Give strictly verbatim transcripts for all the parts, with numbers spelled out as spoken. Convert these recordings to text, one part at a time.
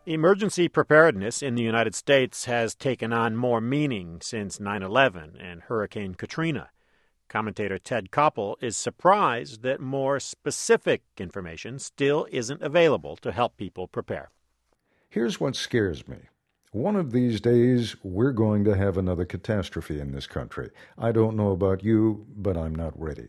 Emergency preparedness in the United States has taken on more meaning since nine eleven and Hurricane Katrina. Commentator Ted Koppel is surprised that more specific information still isn't available to help people prepare. Here's what scares me. One of these days, we're going to have another catastrophe in this country. I don't know about you, but I'm not ready.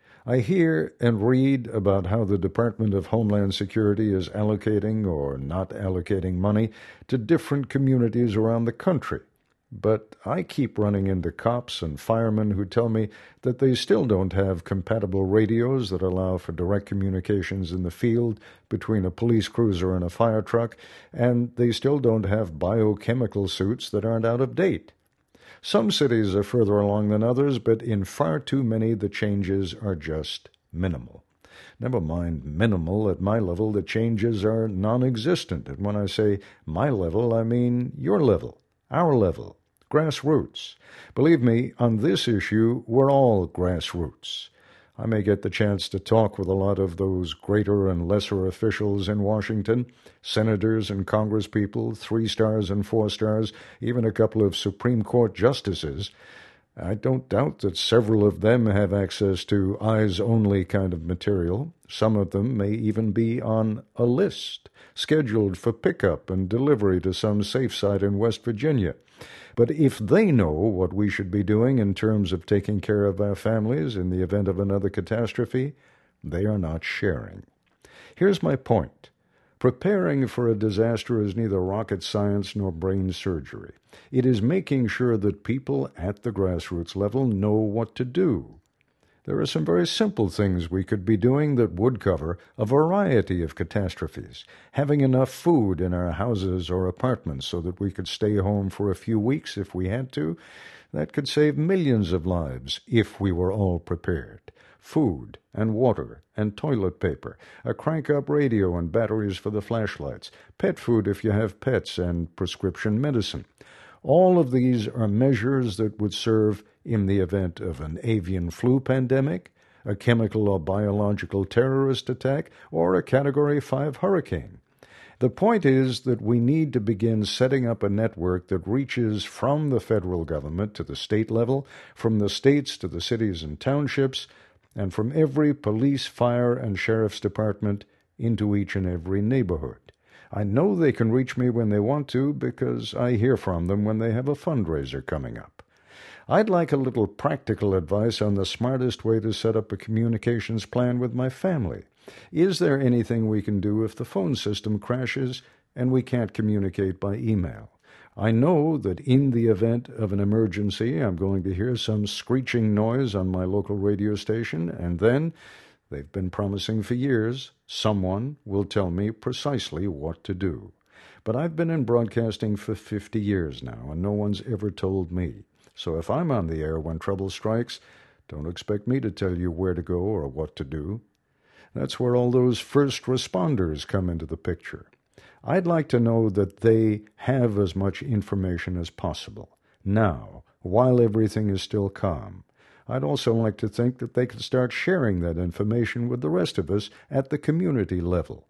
I hear and read about how the Department of Homeland Security is allocating or not allocating money to different communities around the country. But I keep running into cops and firemen who tell me that they still don't have compatible radios that allow for direct communications in the field between a police cruiser and a fire truck, and they still don't have biochemical suits that aren't out of date. Some cities are further along than others, but in far too many the changes are just minimal. Never mind minimal, at my level the changes are non-existent. And when I say my level, I mean your level, our level, grassroots. Believe me, on this issue, we're all grassroots. I may get the chance to talk with a lot of those greater and lesser officials in Washington, senators and congresspeople, three stars and four stars, even a couple of Supreme Court justices. I don't doubt that several of them have access to eyes-only kind of material. Some of them may even be on a list, scheduled for pickup and delivery to some safe site in West Virginia. But if they know what we should be doing in terms of taking care of our families in the event of another catastrophe, they are not sharing. Here's my point. Preparing for a disaster is neither rocket science nor brain surgery. It is making sure that people at the grassroots level know what to do. There are some very simple things we could be doing that would cover a variety of catastrophes. Having enough food in our houses or apartments so that we could stay home for a few weeks if we had to. That could save millions of lives if we were all prepared. Food and water and toilet paper, a crank-up radio and batteries for the flashlights, pet food if you have pets, and prescription medicine. All of these are measures that would serve in the event of an avian flu pandemic, a chemical or biological terrorist attack, or a Category five hurricane. The point is that we need to begin setting up a network that reaches from the federal government to the state level, from the states to the cities and townships, and from every police, fire, and sheriff's department into each and every neighborhood. I know they can reach me when they want to because I hear from them when they have a fundraiser coming up. I'd like a little practical advice on the smartest way to set up a communications plan with my family. Is there anything we can do if the phone system crashes and we can't communicate by email? I know that in the event of an emergency, I'm going to hear some screeching noise on my local radio station, and then, they've been promising for years, someone will tell me precisely what to do. But I've been in broadcasting for fifty years now, and no one's ever told me. So if I'm on the air when trouble strikes, don't expect me to tell you where to go or what to do. That's where all those first responders come into the picture. I'd like to know that they have as much information as possible, now, while everything is still calm. I'd also like to think that they could start sharing that information with the rest of us at the community level.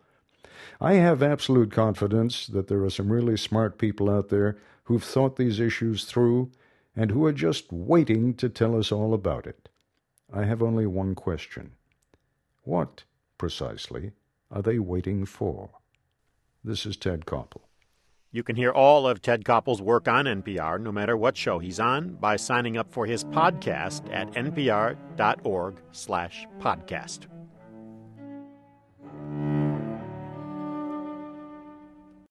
I have absolute confidence that there are some really smart people out there who've thought these issues through and who are just waiting to tell us all about it. I have only one question. What, precisely, are they waiting for? This is Ted Koppel. You can hear all of Ted Koppel's work on N P R, no matter what show he's on, by signing up for his podcast at npr dot org slash podcast.